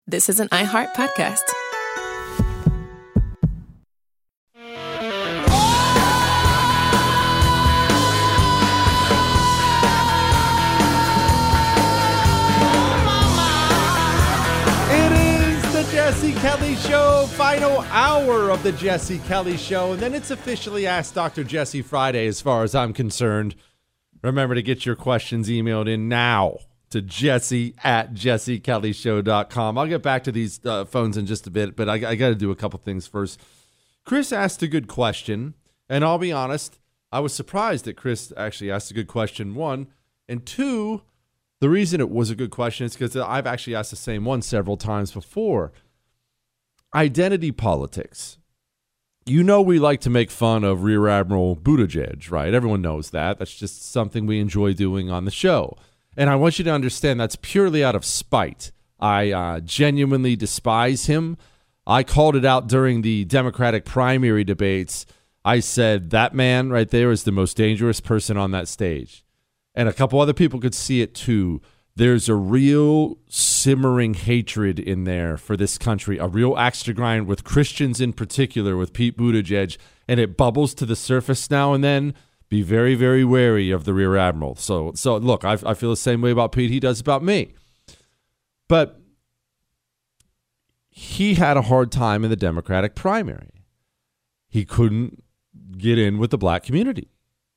This is an iHeart podcast. Jesse Kelly Show, final hour of the Jesse Kelly Show, and then it's officially Ask Dr. Jesse Friday as far as I'm concerned. Remember to get your questions emailed in now to jesse@jessekellyshow.com. I'll get back to these phones in just a bit, but I got to do a couple things first. Chris asked a good question, and I'll be honest, I was surprised that Chris actually asked a good question, one, and two, the reason it was a good question is because I've actually asked the same one several times before. Identity politics. You know we like to make fun of Rear Admiral Buttigieg, right? Everyone knows that. That's just something we enjoy doing on the show. And I want you to understand that's purely out of spite. I genuinely despise him. I called it out during the Democratic primary debates. I said that man right there is the most dangerous person on that stage. And a couple other people could see it too. There's a real simmering hatred in there for this country, a real axe to grind with Christians in particular, with Pete Buttigieg, and it bubbles to the surface now and then. Be very, very wary of the Rear Admiral. So look, I feel the same way about Pete he does about me. But he had a hard time in the Democratic primary. He couldn't get in with the black community.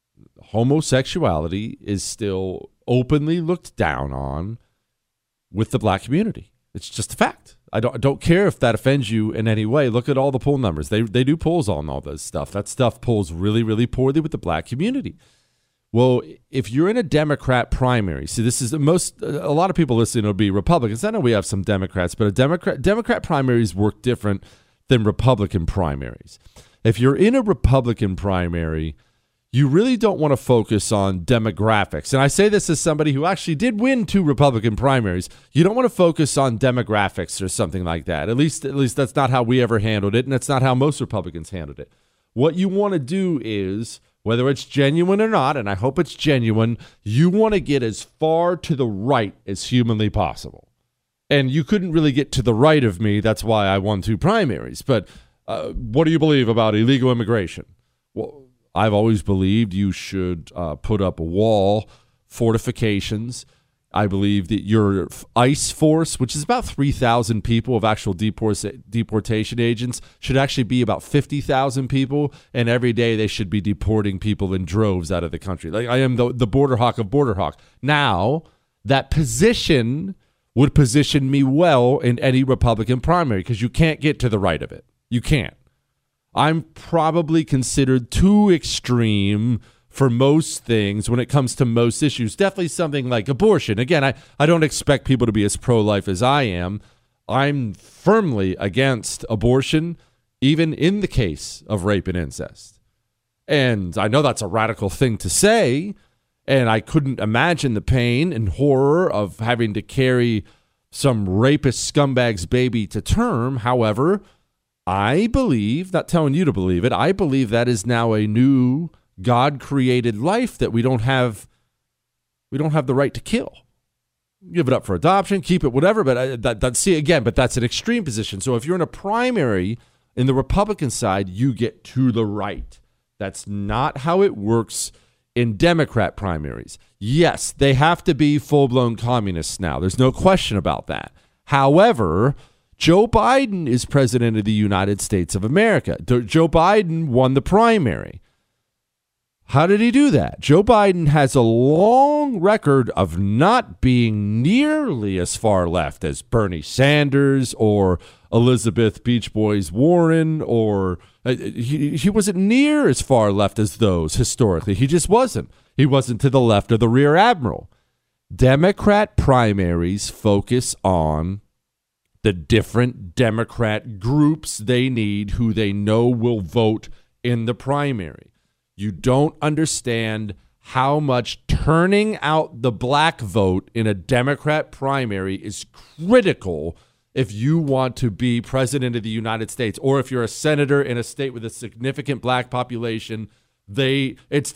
Homosexuality is still openly looked down on with the black community. It's just a fact. I don't care if that offends you in any way. Look at all the poll numbers. They do polls on all this stuff. That stuff polls really, really poorly with the black community. Well, if you're in a Democrat primary, see, this is a lot of people listening will be Republicans. I know we have some Democrats, but Democrat primaries work different than Republican primaries. If you're in a Republican primary, you really don't want to focus on demographics. And I say this as somebody who actually did win 2 Republican primaries. You don't want to focus on demographics or something like that. At least that's not how we ever handled it, and that's not how most Republicans handled it. What you want to do is, whether it's genuine or not, and I hope it's genuine, you want to get as far to the right as humanly possible. And you couldn't really get to the right of me. That's why I won 2 primaries. But what do you believe about illegal immigration? Well, I've always believed you should put up a wall, fortifications. I believe that your ICE force, which is about 3,000 people of actual deportation agents, should actually be about 50,000 people, and every day they should be deporting people in droves out of the country. Like I am the border hawk of border hawk. Now, that position would position me well in any Republican primary because you can't get to the right of it. You can't. I'm probably considered too extreme for most things when it comes to most issues. Definitely something like abortion. Again, I don't expect people to be as pro-life as I am. I'm firmly against abortion, even in the case of rape and incest. And I know that's a radical thing to say, and I couldn't imagine the pain and horror of having to carry some rapist scumbag's baby to term. However, I believe, not telling you to believe it, I believe that is now a new God-created life that we don't have the right to kill. Give it up for adoption, keep it, whatever, but that's an extreme position. So if you're in a primary in the Republican side, you get to the right. That's not how it works in Democrat primaries. Yes, they have to be full-blown communists now. There's no question about that. However, Joe Biden is president of the United States of America. Joe Biden won the primary. How did he do that? Joe Biden has a long record of not being nearly as far left as Bernie Sanders or Elizabeth Beach Boys Warren, or he wasn't near as far left as those historically. He just wasn't. He wasn't to the left of the Rear Admiral. Democrat primaries focus on the different Democrat groups they need who they know will vote in the primary. You don't understand how much turning out the black vote in a Democrat primary is critical if you want to be president of the United States, or if you're a senator in a state with a significant black population. They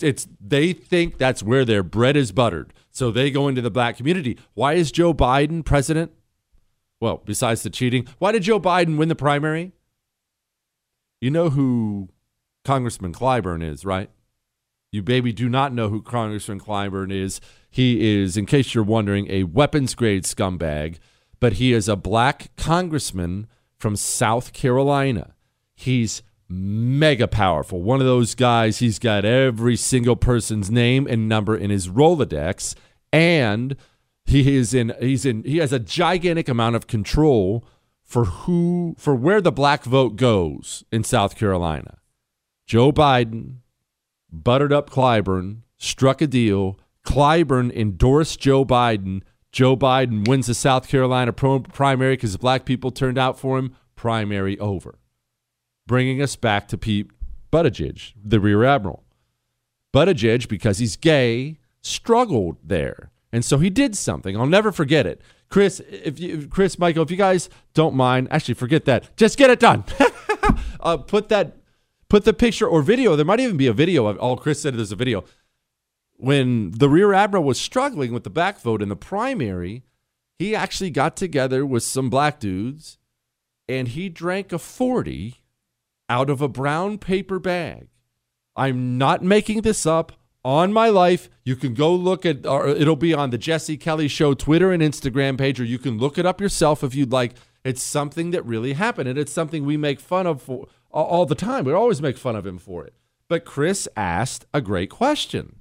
think that's where their bread is buttered, so they go into the black community. Why is Joe Biden president? Well, besides the cheating, why did Joe Biden win the primary? You know who Congressman Clyburn is, right? You maybe do not know who Congressman Clyburn is. He is, in case you're wondering, a weapons-grade scumbag, but he is a black congressman from South Carolina. He's mega powerful. One of those guys, he's got every single person's name and number in his Rolodex, and he has a gigantic amount of control for where the black vote goes in South Carolina. Joe Biden buttered up Clyburn, struck a deal. Clyburn endorsed Joe Biden. Joe Biden wins the South Carolina primary because the black people turned out for him. Primary over. Bringing us back to Pete Buttigieg, the Rear Admiral. Buttigieg, because he's gay, struggled there. And so he did something. I'll never forget it. Chris, Michael, if you guys don't mind, actually forget that. Just get it done. Put the picture or video. There might even be a video of all Chris said. There's a video. When the Rear Admiral was struggling with the black vote in the primary, he actually got together with some black dudes and he drank a 40 out of a brown paper bag. I'm not making this up. On my life, you can go look at, or it'll be on the Jesse Kelly Show Twitter and Instagram page, or you can look it up yourself if you'd like. It's something that really happened, and it's something we make fun of for all the time. We always make fun of him for it. But Chris asked a great question.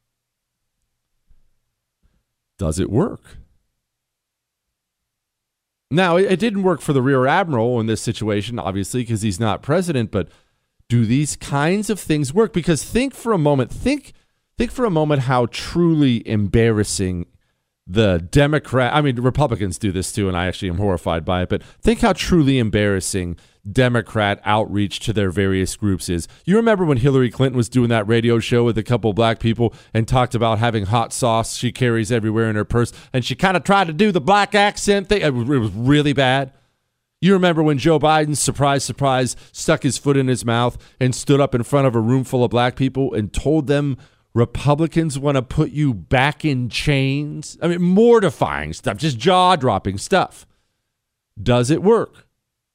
Does it work? Now, it didn't work for the Rear Admiral in this situation, obviously, because he's not president, but do these kinds of things work? Because think for a moment how truly embarrassing the Republicans do this too, and I actually am horrified by it, but think how truly embarrassing Democrat outreach to their various groups is. You remember when Hillary Clinton was doing that radio show with a couple of black people and talked about having hot sauce she carries everywhere in her purse, and she kind of tried to do the black accent thing. It was really bad. You remember when Joe Biden, surprise, surprise, stuck his foot in his mouth and stood up in front of a room full of black people and told them Republicans want to put you back in chains? I mean, mortifying stuff, just jaw-dropping stuff. Does it work?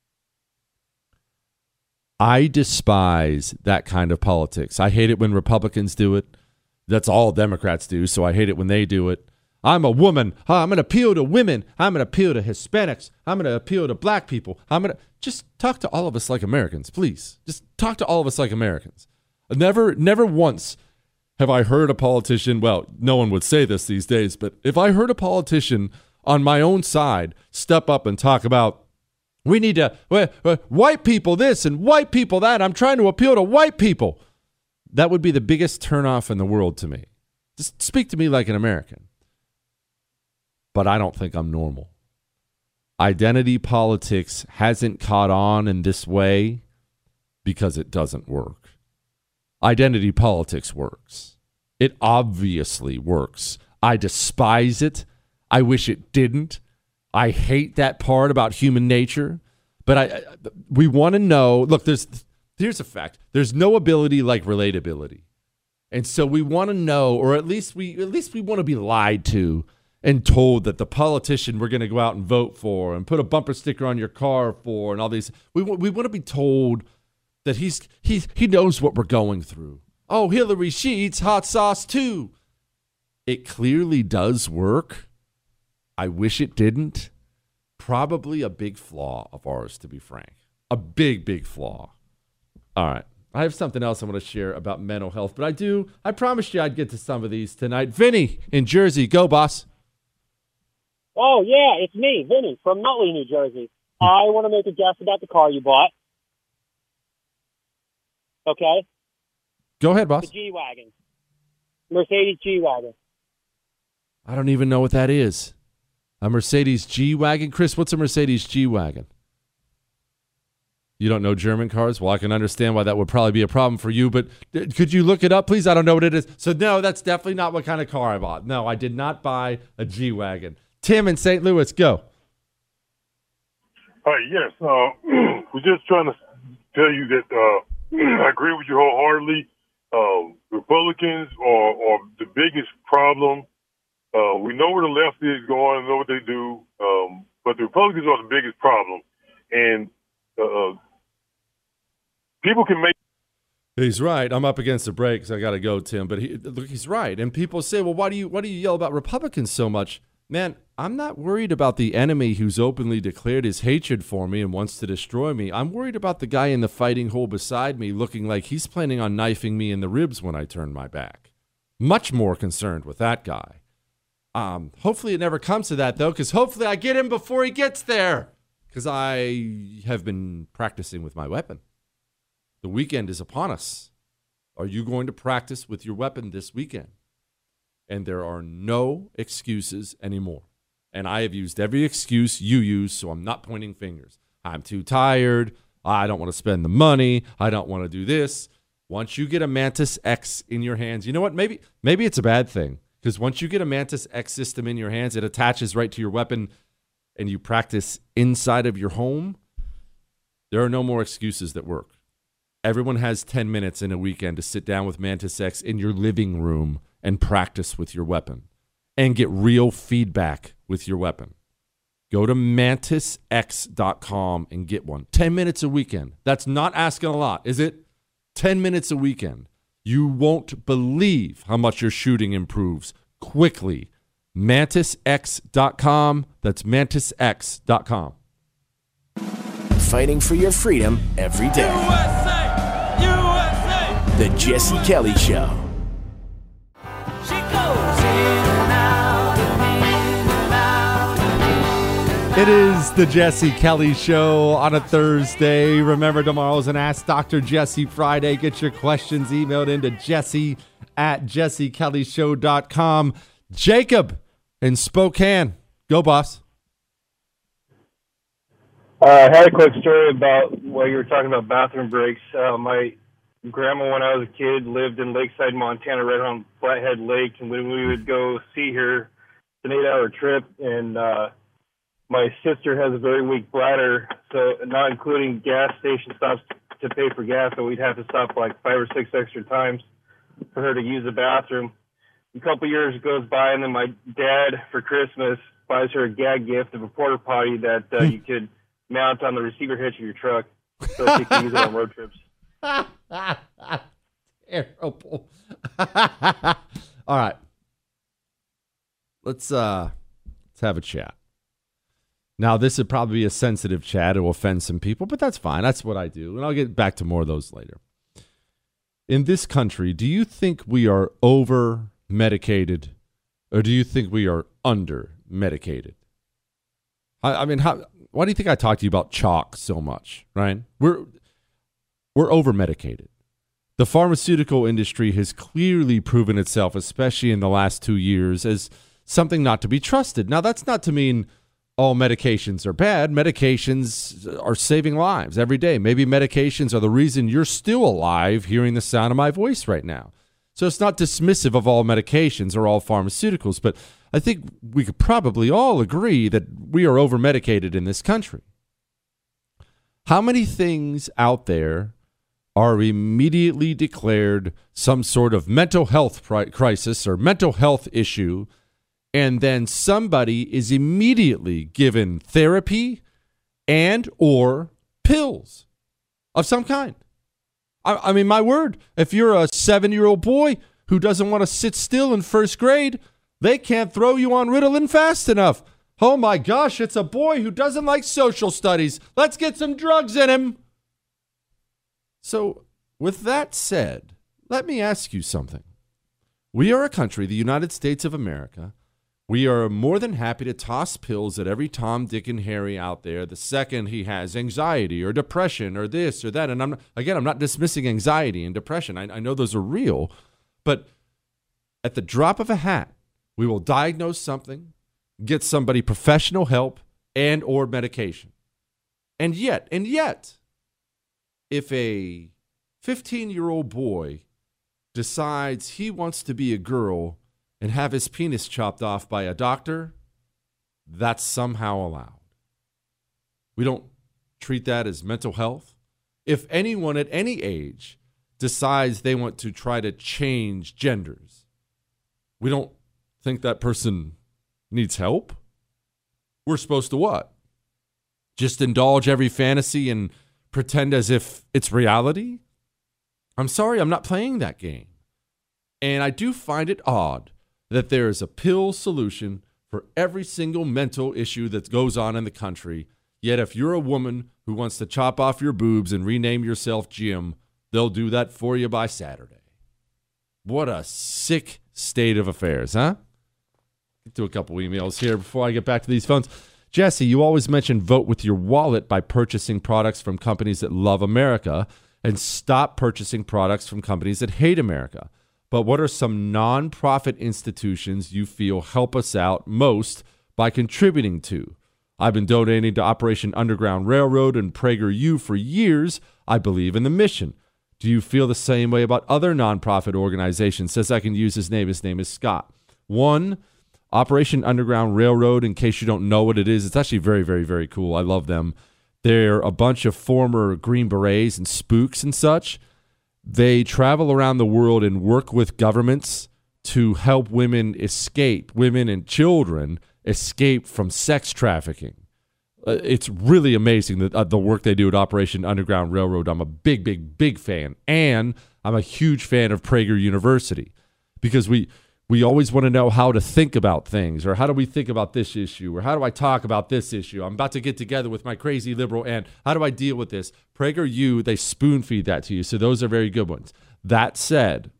I despise that kind of politics. I hate it when Republicans do it. That's all Democrats do, so I hate it when they do it. I'm a woman. I'm going to appeal to women. I'm going to appeal to Hispanics. I'm going to appeal to black people. Just talk to all of us like Americans, please. Just talk to all of us like Americans. Never once have I heard a politician, well, no one would say this these days, but if I heard a politician on my own side step up and talk about, we need to, white people this and white people that, I'm trying to appeal to white people, that would be the biggest turnoff in the world to me. Just speak to me like an American. But I don't think I'm normal. Identity politics hasn't caught on in this way because it doesn't work. Identity politics works. It obviously works. I despise it. I wish it didn't. I hate that part about human nature. But we want to know. Look, here's a fact. There's no ability like relatability, and so we want to know, or at least we want to be lied to and told that the politician we're going to go out and vote for and put a bumper sticker on your car for and all these. We want to be told that he knows what we're going through. Oh, Hillary, she eats hot sauce too. It clearly does work. I wish it didn't. Probably a big flaw of ours, to be frank. A big, big flaw. All right. I have something else I want to share about mental health, but I promised you I'd get to some of these tonight. Vinny in Jersey. Go, boss. Oh, yeah, it's me, Vinny, from Nutley, New Jersey. I want to make a guess about the car you bought. Okay? Go ahead, boss. The G-Wagon. Mercedes G-Wagon. I don't even know what that is. A Mercedes G-Wagon? Chris, what's a Mercedes G-Wagon? You don't know German cars? Well, I can understand why that would probably be a problem for you, but could you look it up, please? I don't know what it is. So, no, that's definitely not what kind of car I bought. No, I did not buy a G-Wagon. Tim in St. Louis, go. Yes. We're just trying to tell you that I agree with you wholeheartedly. Republicans are the biggest problem. We know where the left is going, know what they do, but the Republicans are the biggest problem. And people can make. He's right. I'm up against the break, so I got to go, Tim. But he's right. And people say, well, why do you yell about Republicans so much? Man, I'm not worried about the enemy who's openly declared his hatred for me and wants to destroy me. I'm worried about the guy in the fighting hole beside me looking like he's planning on knifing me in the ribs when I turn my back. Much more concerned with that guy. Hopefully it never comes to that, though, because hopefully I get him before he gets there, because I have been practicing with my weapon. The weekend is upon us. Are you going to practice with your weapon this weekend? And there are no excuses anymore. And I have used every excuse you use, so I'm not pointing fingers. I'm too tired. I don't want to spend the money. I don't want to do this. Once you get a Mantis X in your hands, you know what? Maybe it's a bad thing, because once you get a Mantis X system in your hands, it attaches right to your weapon, and you practice inside of your home. There are no more excuses that work. Everyone has 10 minutes in a weekend to sit down with Mantis X in your living room and practice with your weapon and get real feedback with your weapon. Go to mantisx.com and get one. 10 minutes a weekend. That's not asking a lot, is it? 10 minutes a weekend. You won't believe how much your shooting improves quickly. mantisx.com. That's mantisx.com. Fighting for your freedom every day. USA! USA! The Jesse Kelly Show. She goes in and out, in and out. It is the Jesse Kelly Show on a Thursday. Remember, tomorrow's an Ask Dr. Jesse Friday. Get your questions emailed into jesse@jessekellyshow.com. Jacob in Spokane. Go, boss. I had a quick story about what you were talking about bathroom breaks. My grandma, when I was a kid, lived in Lakeside, Montana, right on Flathead Lake. And when we would go see her, it's an 8-hour trip. And my sister has a very weak bladder, so not including gas station stops to pay for gas, so we'd have to stop like 5 or 6 extra times for her to use the bathroom. A couple years goes by, and then my dad, for Christmas, buys her a gag gift of a porta potty that you could mount on the receiver hitch of your truck so she can use it on road trips. Terrible. All right. Let's have a chat. Now, this would probably be a sensitive chat. It will offend some people, but that's fine. That's what I do. And I'll get back to more of those later. In this country, do you think we are over-medicated, or do you think we are under-medicated? I mean, why do you think I talk to you about chalk so much, right? We're over-medicated. The pharmaceutical industry has clearly proven itself, especially in the last 2 years, as something not to be trusted. Now, that's not to mean all medications are bad. Medications are saving lives every day. Maybe medications are the reason you're still alive hearing the sound of my voice right now. So it's not dismissive of all medications or all pharmaceuticals, but I think we could probably all agree that we are over-medicated in this country. How many things out there are immediately declared some sort of mental health crisis or mental health issue, and then somebody is immediately given therapy and or pills of some kind? I mean, my word, if you're a 7-year-old boy who doesn't want to sit still in first grade, they can't throw you on Ritalin fast enough. Oh my gosh, it's a boy who doesn't like social studies. Let's get some drugs in him. So, with that said, let me ask you something. We are a country, the United States of America. We are more than happy to toss pills at every Tom, Dick, and Harry out there the second he has anxiety or depression or this or that. And I'm not dismissing anxiety and depression. I know those are real. But at the drop of a hat, we will diagnose something, get somebody professional help and or medication. And yet, if a 15-year-old boy decides he wants to be a girl and have his penis chopped off by a doctor, that's somehow allowed. We don't treat that as mental health. If anyone at any age decides they want to try to change genders, we don't think that person needs help. We're supposed to what? just indulge every fantasy and pretend as if it's reality? I'm sorry, I'm not playing that game. And I do find it odd that there is a pill solution for every single mental issue that goes on in the country. Yet if you're a woman who wants to chop off your boobs and rename yourself Jim, they'll do that for you by Saturday. What a sick state of affairs, huh? Get to a couple emails here before I get back to these phones. Jesse, you always mention vote with your wallet by purchasing products from companies that love America and stop purchasing products from companies that hate America. But what are some nonprofit institutions you feel help us out most by contributing to? I've been donating to Operation Underground Railroad and PragerU for years. I believe in the mission. Do you feel the same way about other nonprofit organizations? Says I can use his name. His name is Scott. One, Operation Underground Railroad, in case you don't know what it is, it's actually very, very, very cool. I love them. They're a bunch of former Green Berets and spooks and such. They travel around the world and work with governments to help women and children escape from sex trafficking. It's really amazing that the work they do at Operation Underground Railroad. I'm a big, big, big fan. And I'm a huge fan of Prager University because we always want to know how to think about things, or how do we think about this issue, or how do I talk about this issue? I'm about to get together with my crazy liberal aunt. How do I deal with this? PragerU, they spoon feed that to you. So those are very good ones. That said,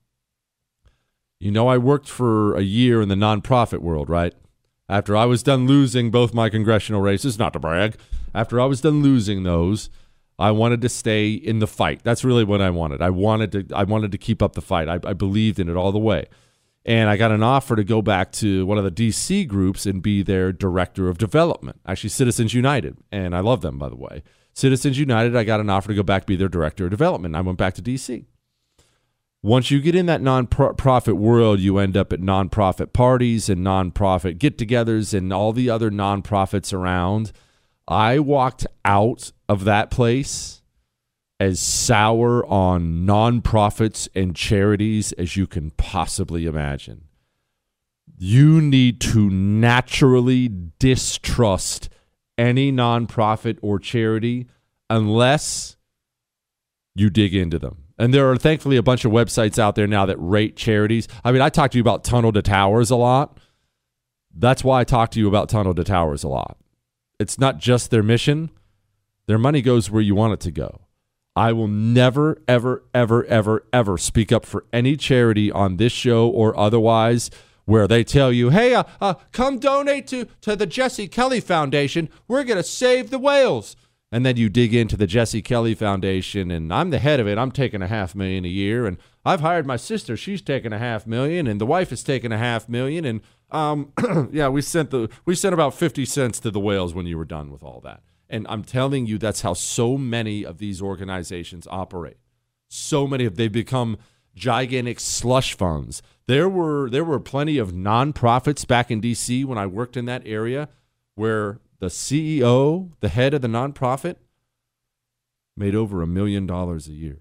I worked for a year in the nonprofit world, right? After I was done losing both my congressional races, not to brag, after I was done losing those, I wanted to stay in the fight. That's really what I wanted. I wanted to keep up the fight. I believed in it all the way. And I got an offer to go back to one of the DC groups and be their director of development. Actually, Citizens United. And I love them, by the way. Citizens United, I got an offer to go back be their director of development. I went back to DC. Once you get in that nonprofit world, you end up at nonprofit parties and nonprofit get-togethers and all the other nonprofits around. I walked out of that place as sour on nonprofits and charities as you can possibly imagine. You need to naturally distrust any nonprofit or charity unless you dig into them. And there are thankfully a bunch of websites out there now that rate charities. I mean, I talk to you about Tunnel to Towers a lot. That's why I talk to you about Tunnel to Towers a lot. It's not just their mission. Their money goes where you want it to go. I will never, ever, ever, ever, ever speak up for any charity on this show or otherwise where they tell you, hey, come donate to the Jesse Kelly Foundation. We're going to save the whales. And then you dig into the Jesse Kelly Foundation, and I'm the head of it. I'm taking $500,000 a year, and I've hired my sister. She's taking $500,000, and the wife is taking $500,000. And yeah, we sent about 50 cents to the whales when you were done with all that. And I'm telling you, that's how so many of these organizations operate. So many they've become gigantic slush funds. There were plenty of nonprofits back in D.C. when I worked in that area where the CEO, the head of the nonprofit, made over $1 million a year.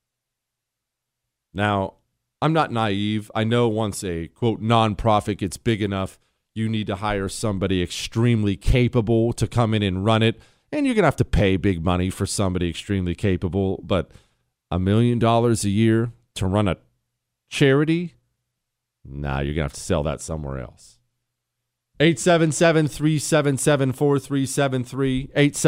Now, I'm not naive. I know once a, quote, nonprofit gets big enough, you need to hire somebody extremely capable to come in and run it. And you're going to have to pay big money for somebody extremely capable. But $1 million a year to run a charity? Nah, you're going to have to sell that somewhere else. 877-377-4373.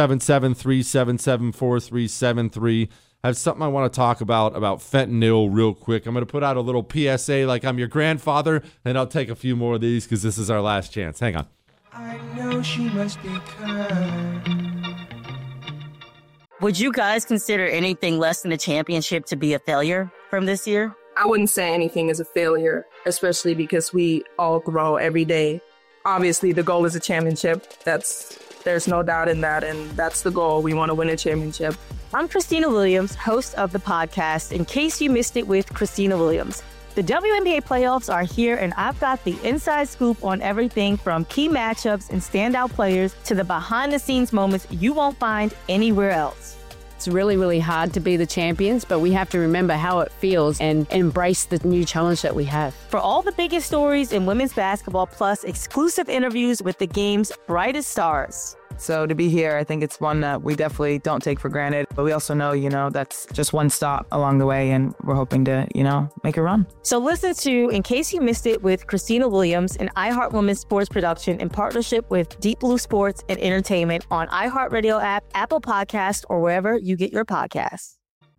877-377-4373. I have something I want to talk about fentanyl real quick. I'm going to put out a little PSA like I'm your grandfather, and I'll take a few more of these because this is our last chance. Hang on. I know she must be kind. Would you guys consider anything less than a championship to be a failure from this year? I wouldn't say anything is a failure, especially because we all grow every day. Obviously, the goal is a championship. There's no doubt in that, and that's the goal. We want to win a championship. I'm Christina Williams, host of the podcast, In Case You Missed It with Christina Williams. The WNBA playoffs are here, and I've got the inside scoop on everything from key matchups and standout players to the behind-the-scenes moments you won't find anywhere else. It's really, really hard to be the champions, but we have to remember how it feels and embrace the new challenge that we have. For all the biggest stories in women's basketball, plus exclusive interviews with the game's brightest stars. So to be here, I think it's one that we definitely don't take for granted. But we also know, that's just one stop along the way, and we're hoping to, make a run. So listen to In Case You Missed It with Christina Williams, an iHeart Women's sports production in partnership with Deep Blue Sports and Entertainment on iHeartRadio app, Apple Podcast, or wherever you get your podcasts.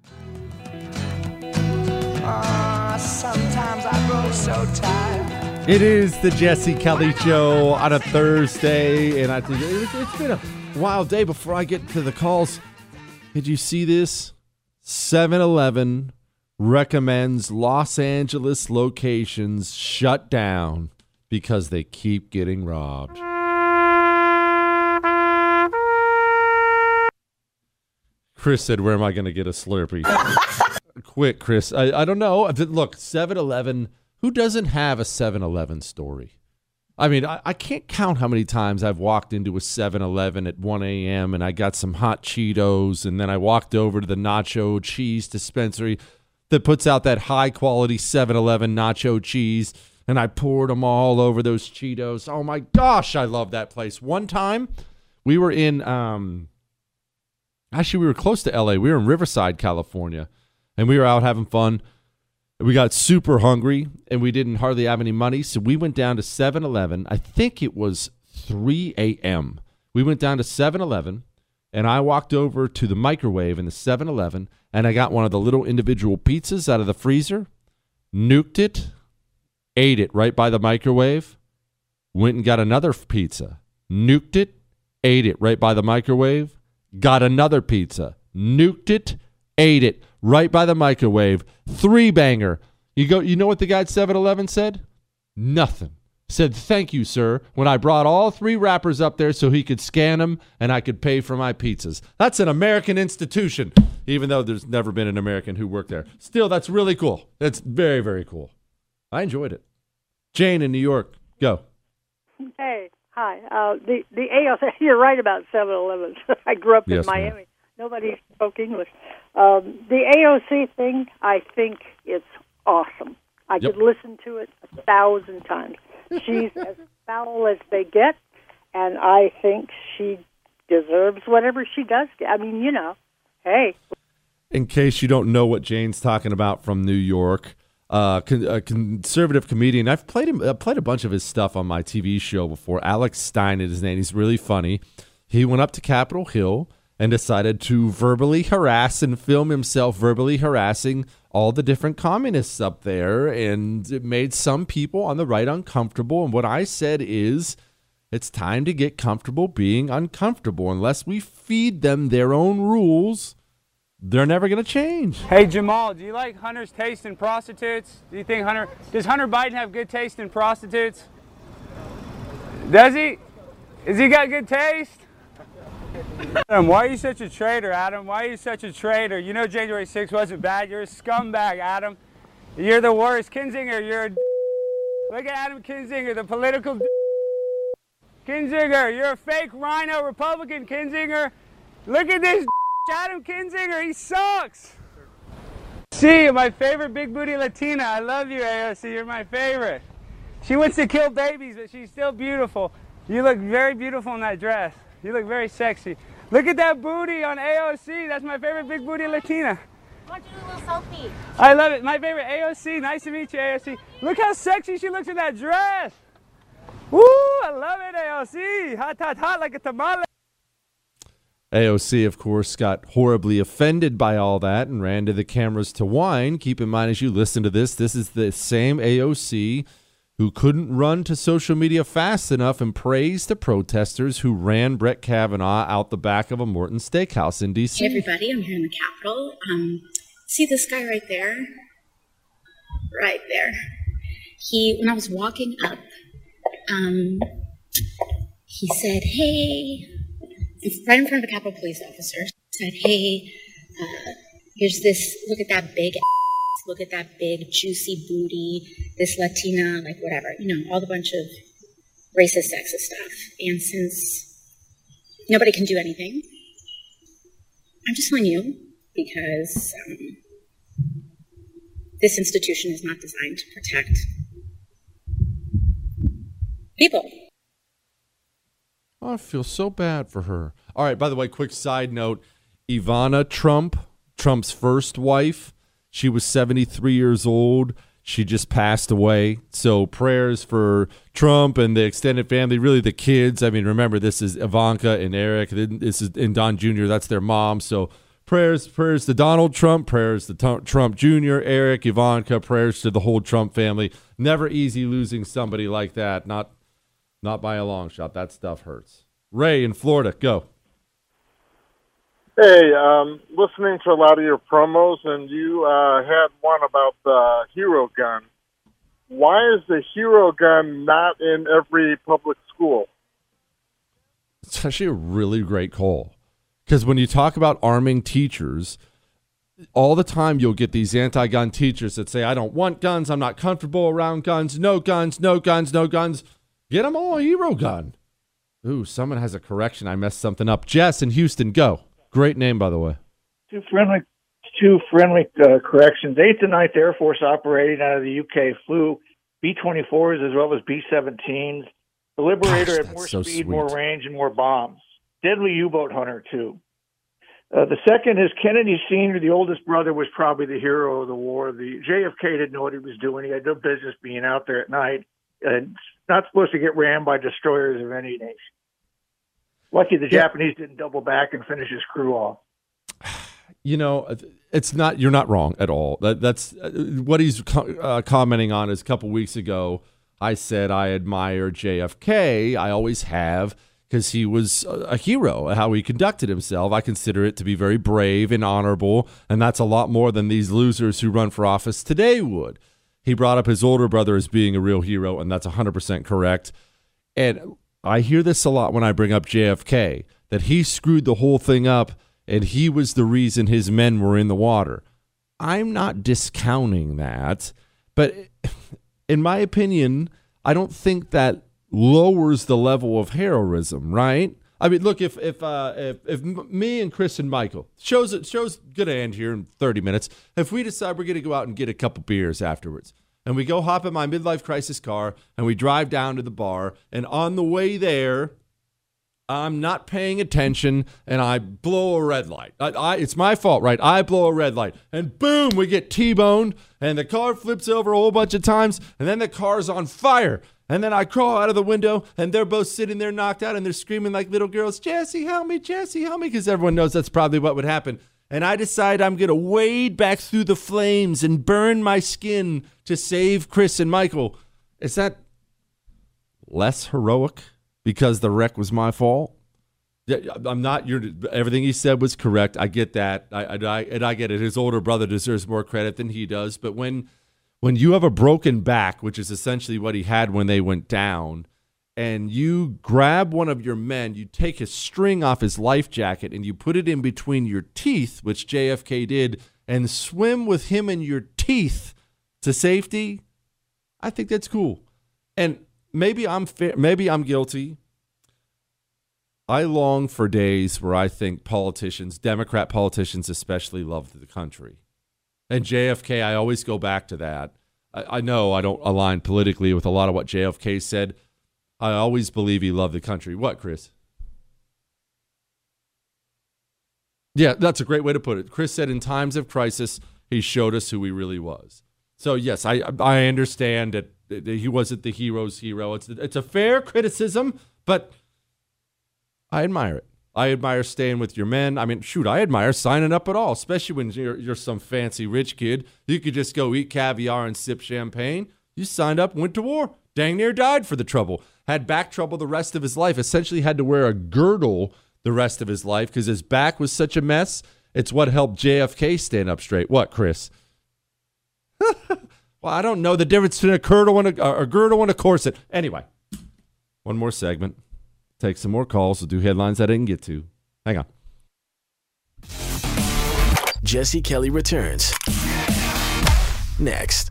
Sometimes I grow so tired. It is the Jesse Kelly Show on a Thursday, and I think it's been a wild day. Before I get to the calls, did you see this? 7-Eleven recommends Los Angeles locations shut down because they keep getting robbed. Chris said, where am I going to get a Slurpee? Quick, Chris. I don't know. Look, 7-Eleven, who doesn't have a 7-Eleven story? I mean, I can't count how many times I've walked into a 7-Eleven at 1 a.m. and I got some hot Cheetos, and then I walked over to the nacho cheese dispensary that puts out that high-quality 7-Eleven nacho cheese, and I poured them all over those Cheetos. Oh, my gosh, I love that place. One time, we were in, actually, we were close to L.A. We were in Riverside, California, and we were out having fun. We got super hungry, and we didn't hardly have any money, so we went down to 7-Eleven. I think it was 3 a.m. We went down to 7-Eleven, and I walked over to the microwave in the 7-Eleven, and I got one of the little individual pizzas out of the freezer, nuked it, ate it right by the microwave, went and got another pizza, nuked it, ate it right by the microwave, got another pizza, nuked it, ate it right by the microwave. 3-banger. You know what the guy at 7-Eleven said? Nothing. Said, thank you, sir, when I brought all 3 wrappers up there so he could scan them and I could pay for my pizzas. That's an American institution, even though there's never been an American who worked there. Still, that's really cool. That's very, very cool. I enjoyed it. Jane in New York, go. Hey, hi. The AOC, you're right about 7-Elevens. I grew up in Miami. Ma'am. Nobody spoke English. The AOC thing, I think it's awesome. I could listen to it 1,000 times. She's as foul as they get, and I think she deserves whatever she does. I mean, hey. In case you don't know what Jane's talking about from New York, a conservative comedian. I've played a bunch of his stuff on my TV show before. Alex Stein is his name. He's really funny. He went up to Capitol Hill and decided to verbally harass and film himself verbally harassing all the different communists up there, and it made some people on the right uncomfortable. And what I said is, it's time to get comfortable being uncomfortable. Unless we feed them their own rules, they're never going to change. Hey, Jamal, do you like Hunter's taste in prostitutes? Does Hunter Biden have good taste in prostitutes? Does he? Has he got good taste? Adam, why are you such a traitor, Adam? Why are you such a traitor? You know January 6th wasn't bad. You're a scumbag, Adam. You're the worst. Kinzinger, you're a Look at Adam Kinzinger, the political Kinzinger, you're a fake rhino Republican, Kinzinger. Look at this Adam Kinzinger, he sucks. See, my favorite big booty Latina. I love you, AOC. You're my favorite. She wants to kill babies, but she's still beautiful. You look very beautiful in that dress. You look very sexy. Look at that booty on AOC. That's my favorite big booty Latina. I want you to do a little selfie. I love it. My favorite AOC. Nice to meet you, AOC. Look how sexy she looks in that dress. Woo, I love it, AOC. Hot, hot, hot like a tamale. AOC, of course, got horribly offended by all that and ran to the cameras to whine. Keep in mind, as you listen to this is the same AOC who couldn't run to social media fast enough and praise the protesters who ran Brett Kavanaugh out the back of a Morton Steakhouse in D.C. Hey everybody, I'm here in the Capitol. See this guy right there? Right there. When I was walking up, he said, hey, right in front of a Capitol police officer, said, hey, here's this, look at that big ass, look at that big juicy booty, this Latina, like whatever, all the bunch of racist, sexist stuff. And since nobody can do anything, I'm just telling you because this institution is not designed to protect people. Oh, I feel so bad for her. All right, by the way, quick side note. Ivana Trump, Trump's first wife, she was 73 years old. She just passed away. So prayers for Trump and the extended family, really the kids. I mean, remember, this is Ivanka and Eric. This is and Don Jr., that's their mom. So prayers to Donald Trump, prayers to Trump Jr., Eric, Ivanka, prayers to the whole Trump family. Never easy losing somebody like that. Not by a long shot. That stuff hurts. Ray in Florida, go. Hey, listening to a lot of your promos, and you had one about the hero gun. Why is the hero gun not in every public school? It's actually a really great call. Because when you talk about arming teachers, all the time you'll get these anti-gun teachers that say, I don't want guns, I'm not comfortable around guns, no guns, no guns, no guns. Get them all a hero gun. Ooh, someone has a correction. I messed something up. Jess in Houston, go. Great name, by the way. Two friendly corrections. 8th and 9th Air Force operating out of the UK flew B-24s as well as B-17s. The Liberator had more speed, more range, and more bombs. Deadly U-boat hunter, too. The second is Kennedy Sr., the oldest brother, was probably the hero of the war. The JFK didn't know what he was doing. He had no business being out there at night. And not supposed to get rammed by destroyers of any nation. Lucky the Japanese didn't double back and finish his crew off. You know, it's not. You're not wrong at all. That's what he's commenting on. Is a couple weeks ago, I said I admire JFK. I always have, because he was a hero. How he conducted himself, I consider it to be very brave and honorable, and that's a lot more than these losers who run for office today would. He brought up his older brother as being a real hero, and that's 100% correct. And I hear this a lot when I bring up JFK, that he screwed the whole thing up and he was the reason his men were in the water. I'm not discounting that, but in my opinion, I don't think that lowers the level of heroism, right? I mean, look, if me and Chris and Michael, show's going to end here in 30 minutes. If we decide we're going to go out and get a couple beers afterwards, and we go hop in my midlife crisis car, and we drive down to the bar, and on the way there, I'm not paying attention, and I blow a red light. It's my fault, right? I blow a red light, and boom, we get T-boned, and the car flips over a whole bunch of times, and then the car's on fire. And then I crawl out of the window, and they're both sitting there knocked out, and they're screaming like little girls, Jesse, help me, because everyone knows that's probably what would happen. And I decide I'm going to wade back through the flames and burn my skin to save Chris and Michael. Is that less heroic because the wreck was my fault? Yeah, I'm not. Everything he said was correct. I get that. I get it. His older brother deserves more credit than he does. But when you have a broken back, which is essentially what he had when they went down, and you grab one of your men, you take a string off his life jacket and you put it in between your teeth, which JFK did, and swim with him in your teeth to safety, I think that's cool. And maybe I'm guilty. I long for days where I think politicians, Democrat politicians especially, love the country. And JFK, I always go back to that. I know I don't align politically with a lot of what JFK said. I always believe he loved the country. What, Chris? Yeah, that's a great way to put it. Chris said in times of crisis, he showed us who he really was. So, yes, I understand that he wasn't the hero's hero. It's a fair criticism, but I admire it. I admire staying with your men. I mean, shoot, I admire signing up at all, especially when you're some fancy rich kid. You could just go eat caviar and sip champagne. You signed up, went to war, dang near died for the trouble, had back trouble the rest of his life, essentially had to wear a girdle the rest of his life because his back was such a mess. It's what helped JFK stand up straight. What, Chris? Well, I don't know the difference between a girdle and a corset. Anyway, one more segment. Take some more calls. We'll do headlines I didn't get to. Hang on. Jesse Kelly returns next.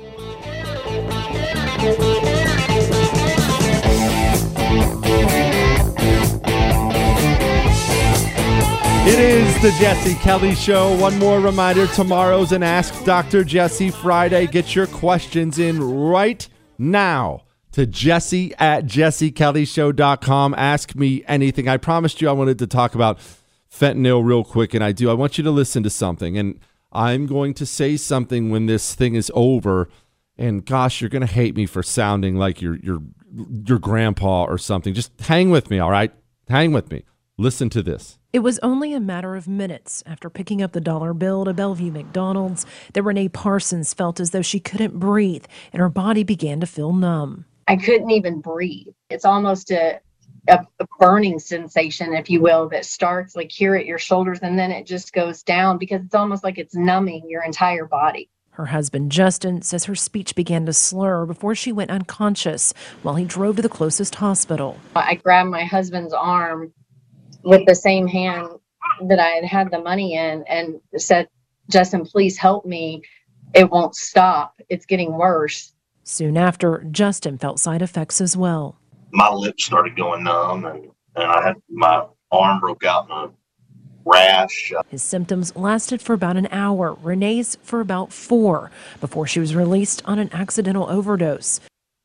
It is the Jesse Kelly Show. One more reminder, tomorrow's an Ask Dr. Jesse Friday. Get your questions in right now. to Jesse at jessekellyshow.com. Ask me anything. I promised you I wanted to talk about fentanyl real quick, and I do. I want you to listen to something, and I'm going to say something when this thing is over, and gosh, you're going to hate me for sounding like your grandpa or something. Just hang with me, all right? Hang with me. Listen to this. It was only a matter of minutes after picking up the dollar bill at a Bellevue McDonald's that Renee Parsons felt as though she couldn't breathe and her body began to feel numb. I couldn't even breathe. It's almost a burning sensation, if you will, that starts like here at your shoulders and then it just goes down because it's almost like it's numbing your entire body. Her husband, Justin, says her speech began to slur before she went unconscious while he drove to the closest hospital. I grabbed my husband's arm with the same hand that I had the money in and said, Justin, please help me. It won't stop. It's getting worse. Soon after, Justin felt side effects as well. My lips started going numb and I had my arm broke out in a rash. His symptoms lasted for about an hour, Renee's for about 4, before she was released on an accidental overdose.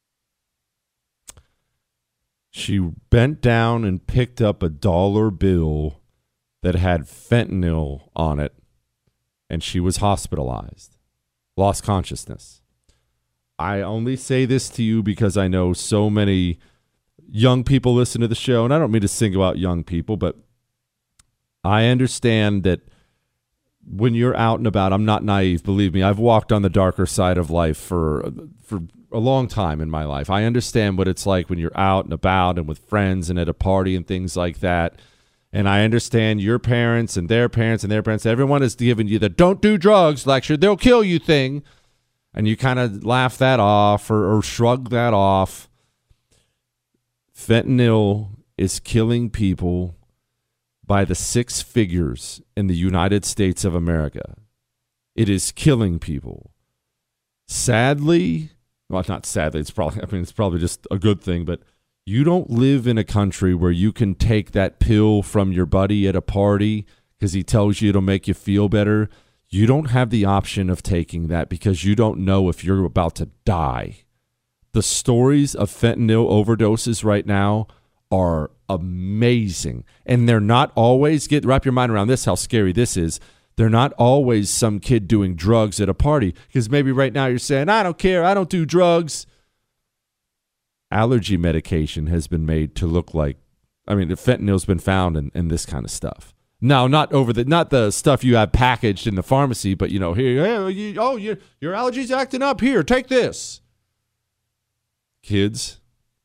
She bent down and picked up a dollar bill that had fentanyl on it, and she was hospitalized, lost consciousness. I only say this to you because I know so many young people listen to the show, and I don't mean to single out young people, but I understand that when you're out and about, I'm not naive, believe me. I've walked on the darker side of life for a long time in my life. I understand what it's like when you're out and about and with friends and at a party and things like that. And I understand your parents and their parents and their parents. Everyone is giving you the don't do drugs lecture, they'll kill you thing. And you kind of laugh that off or shrug that off. Fentanyl is killing people by the 6 figures in the United States of America. It is killing people. Sadly, well, not sadly, it's probably just a good thing, but you don't live in a country where you can take that pill from your buddy at a party because he tells you it'll make you feel better. You don't have the option of taking that because you don't know if you're about to die. The stories of fentanyl overdoses right now are amazing. And they're not always, wrap your mind around this, how scary this is. They're not always some kid doing drugs at a party. Because maybe right now you're saying, I don't care, I don't do drugs. Allergy medication has been made to look like, the fentanyl's been found in this kind of stuff. Now, not the stuff you have packaged in the pharmacy, but your allergy's acting up. Here, take this. Kids,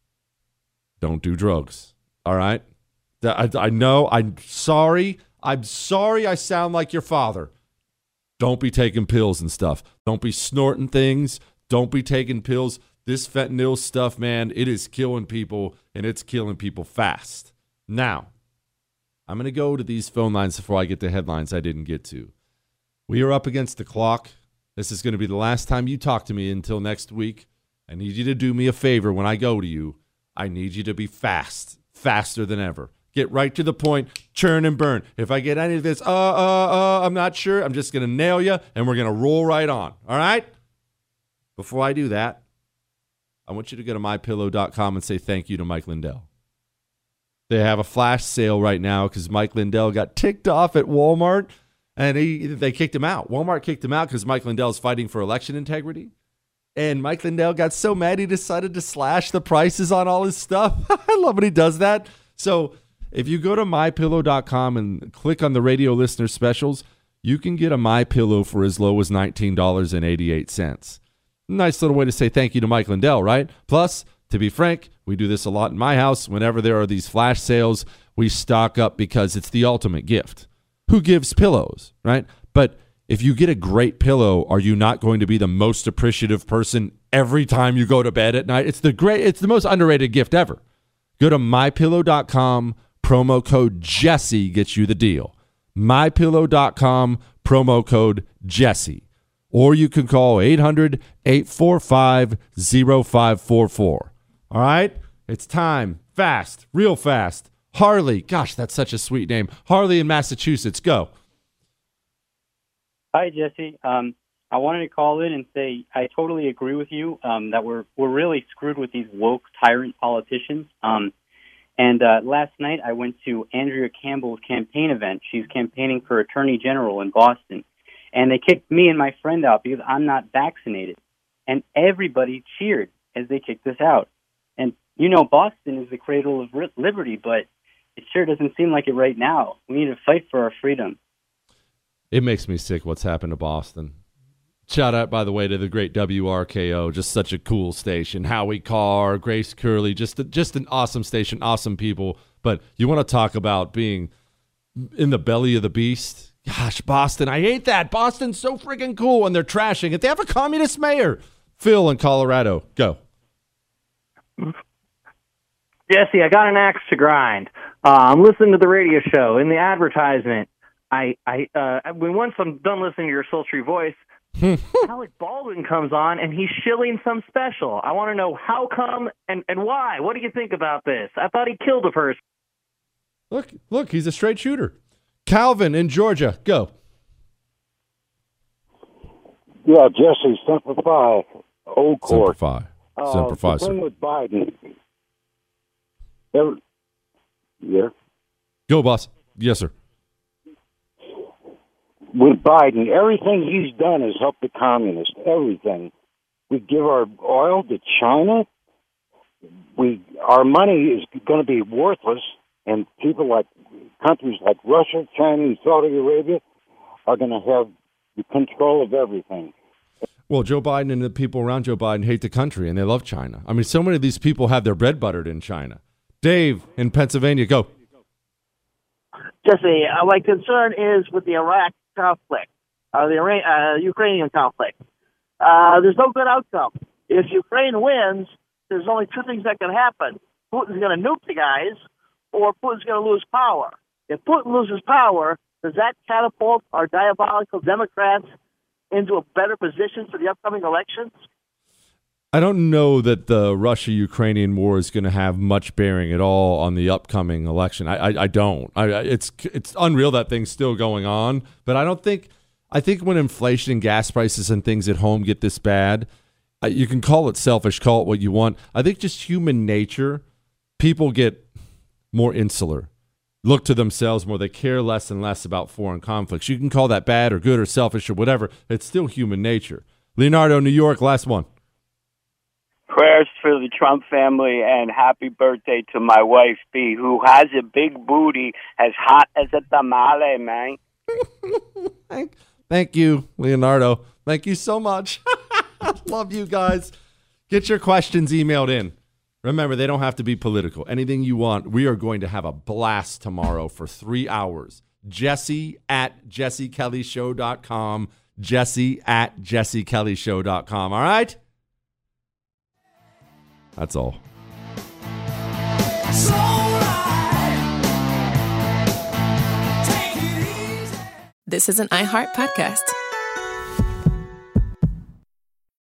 don't do drugs. All right? I know. I'm sorry. I sound like your father. Don't be taking pills and stuff. Don't be snorting things. Don't be taking pills. This fentanyl stuff, man, it is killing people, and it's killing people fast. Now, I'm going to go to these phone lines before I get to headlines I didn't get to. We are up against the clock. This is going to be the last time you talk to me until next week. I need you to do me a favor when I go to you. I need you to be faster than ever. Get right to the point, churn and burn. If I get any of this, I'm not sure, I'm just going to nail you, and we're going to roll right on. All right? Before I do that, I want you to go to MyPillow.com and say thank you to Mike Lindell. They have a flash sale right now because Mike Lindell got ticked off at Walmart, and they kicked him out. Walmart kicked him out because Mike Lindell is fighting for election integrity. And Mike Lindell got so mad he decided to slash the prices on all his stuff. I love when he does that. So if you go to MyPillow.com and click on the radio listener specials, you can get a MyPillow for as low as $19.88. Nice little way to say thank you to Mike Lindell, right? Plus, to be frank, we do this a lot in my house. Whenever there are these flash sales, we stock up because it's the ultimate gift. Who gives pillows, right? But if you get a great pillow, are you not going to be the most appreciative person every time you go to bed at night? It's the most underrated gift ever. Go to MyPillow.com, promo code Jesse gets you the deal. MyPillow.com, promo code Jesse. Or you can call 800-845-0544. All right? It's time. Fast. Real fast. Harley. Gosh, that's such a sweet name. Harley in Massachusetts. Go. Hi, Jesse. I I wanted to call in and say I totally agree with you that we're really screwed with these woke tyrant politicians. And last night I went to Andrea Campbell's campaign event. She's campaigning for Attorney General in Boston. And they kicked me and my friend out because I'm not vaccinated. And everybody cheered as they kicked us out. And, you know, Boston is the cradle of liberty, but it sure doesn't seem like it right now. We need to fight for our freedom. It makes me sick what's happened to Boston. Shout out, by the way, to the great WRKO, just such a cool station. Howie Carr, Grace Curley, just an awesome station, awesome people. But you want to talk about being in the belly of the beast? Gosh, Boston, I hate that. Boston's so freaking cool, and they're trashing it. They have a communist mayor. Phil in Colorado, go. Jesse, I got an axe to grind. I'm listening to the radio show. In the advertisement, once I'm done listening to your sultry voice, Alec Baldwin comes on, and he's shilling some special. I want to know how come and why. What do you think about this? I thought he killed a person. Look, he's a straight shooter. Calvin in Georgia, go. Yeah, Jesse, Semper Fi, Old Court. Semper Fi, the thing with Biden. Yeah. Go, boss. Yes, sir. With Biden, everything he's done has helped the communists. Everything. We give our oil to China. Our money is going to be worthless, and countries like Russia, China, and Saudi Arabia are going to have the control of everything. Well, Joe Biden and the people around Joe Biden hate the country, and they love China. I mean, so many of these people have their bread buttered in China. Dave in Pennsylvania, go. Jesse, my concern is with the Iraq conflict, the Ukrainian conflict. There's no good outcome. If Ukraine wins, there's only two things that can happen. Putin's going to nuke the guys, or Putin's going to lose power. If Putin loses power, does that catapult our diabolical Democrats into a better position for the upcoming elections? I don't know that the Russia-Ukrainian war is going to have much bearing at all on the upcoming election. I don't. It's unreal that thing's still going on, but I think when inflation and gas prices and things at home get this bad, you can call it selfish, call it what you want. I think just human nature, people get more insular, look to themselves more. They care less and less about foreign conflicts. You can call that bad or good or selfish or whatever. It's still human nature. Leonardo, New York, last one. Prayers for the Trump family and happy birthday to my wife, B, who has a big booty as hot as a tamale, man. Thank you, Leonardo. Thank you so much. Love you guys. Get your questions emailed in. Remember, they don't have to be political. Anything you want. We are going to have a blast tomorrow for 3 hours. Jesse@JesseKellyShow.com. Jesse@JesseKellyShow.com. All right? That's all. This is an iHeart podcast.